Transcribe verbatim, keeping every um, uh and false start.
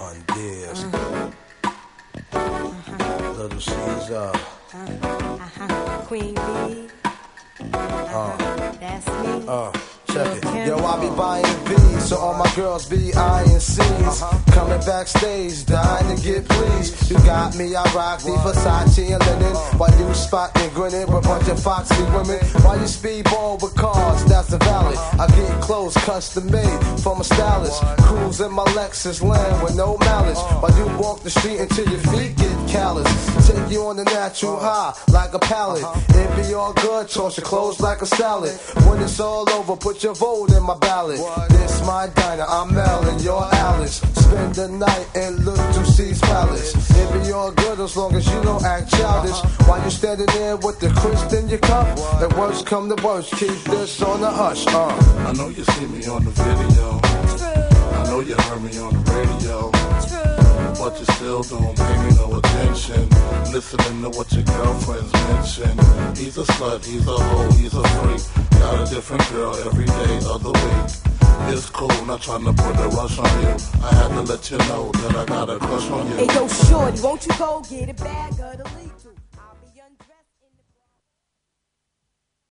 One Dears. Uh-huh. Little Caesar. Uh-huh. Queen Bee. Uh-huh. Uh. That's me. Uh. Check it. Yo, I be buying V's, so all my girls be eyeing C's. Uh-huh. Coming backstage, dying to get pleased. You got me, I rock the Versace and linen. While you spot and grinning with a bunch of foxy women. While you speedball with cars, that's the valid. I get clothes custom made from a stylist. Cruise in my Lexus land with no malice. While you walk the street until your feet get callous. Take you on the natural high like a pallet. It be all good, toss your clothes like a salad. When it's all over, put your vote in my ballot. This my diner, I'm Mel and you're Alice. Spend the night and look to C's Palace. It be all good as long as you don't act childish. While you standing there with the crisp in your cup. And worst come to worst, keep this on the hush. Uh. I know you see me on the video. I know you heard me on the radio. But you still don't pay me no attention. Listening to what your girlfriends mention. He's a slut, he's a hoe, he's a freak. Got a different girl every day of the week. It's cool, not trying to put a rush on you. I had to let you know that I got a crush on you. Hey yo, shorty, won't you go get a bag of the leaf?